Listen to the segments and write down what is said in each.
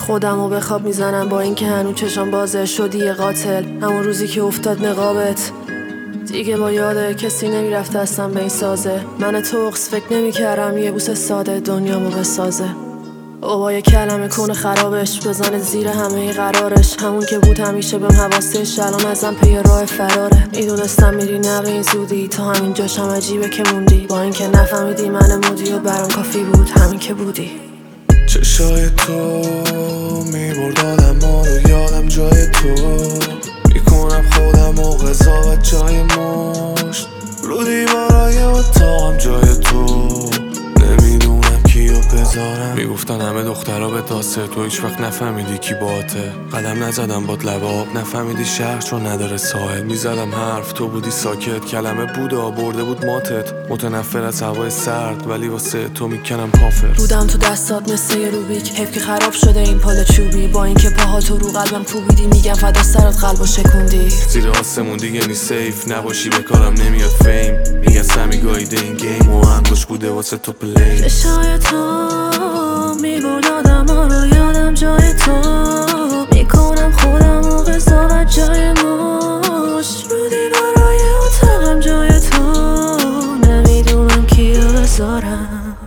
خودمو به خواب میزنم با اینکه هنوز چشام بازه. شدی یه قاتل همون روزی که افتاد نقابت. دیگه با یاده کسی نمیرفت دستم به این سازه. من تقص فکر نمیکردم یه بوسه ساده دنیامو بسازه. با یه کلمه کن خرابش بزنه زیر همه قرارش. همون که بود همیشه بهم حواسش الان ازم پی راه فراره. میدونستم میری نه به این زودی، تا همین جاش هم عجیبه که موندی. با اینکه نفهمیدی من مودی و برام کافی بود همین که بودی. چشای تو میبرد آدم رو یادم جای تو. میکنم خودم و قضاوت جای مشت رو دیوارای اتاقم جای تو. نمیدونم کیو بذارم. میگفتن همه دخترها به داسته، تو هیچ وقت نفهمیدی کی باته. قدم نزدم باد لب آب، نفهمیدی شهر چون نداره ساحل. میزدم حرف تو بودی ساکت، کلمه بودا برده بود ماتت. متنفر از هوای سرد ولی واسه تو میکنم کافر. بودم تو دستات مثل یه روبیک، حیف که خراب شده این پال چوبی. با اینکه پاها تو رو قلبم کوبیدی، میگم فدا سرت قلبو شکوندی. زیر آسمون دیگه نی سیف نباشی به کارم نمیاد فیم. میگن سمی گاییده این گیم و انگوش بوده واسه تو پلی. چشای تو میبرد آدم ها رو یادم جای تو. میکنم خودم و قضاوت جای مشت رو دیوارای اتاقم جای تو. نمیدونم کیو بذارم.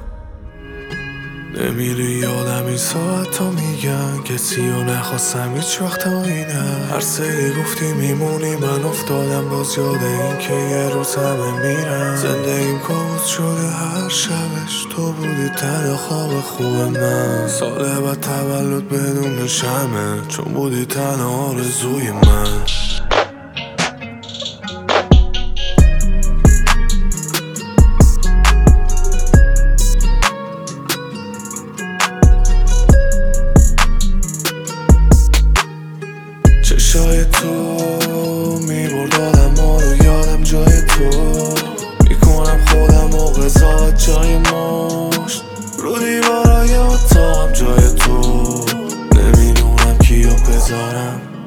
نمیری یادم این ساعت تا میگن کسی رو نخواستم هیچ وقت تا اینه. هر سری گفتی میمونی من افتادم باز یاد این که یه روز همه میرن. زندگیم کابوس شده هر شبش تو بودی تنها خواب خوب من. سال بعد تولد بدون شمه چون بودی تنها آرزوی من. چشای تو میبرد آدم ها رو یادم جای تو. میکنم خودم و قضاوت جای مشت رو دیوارای اتاقم جای تو. نمیدونم کیو بذارم.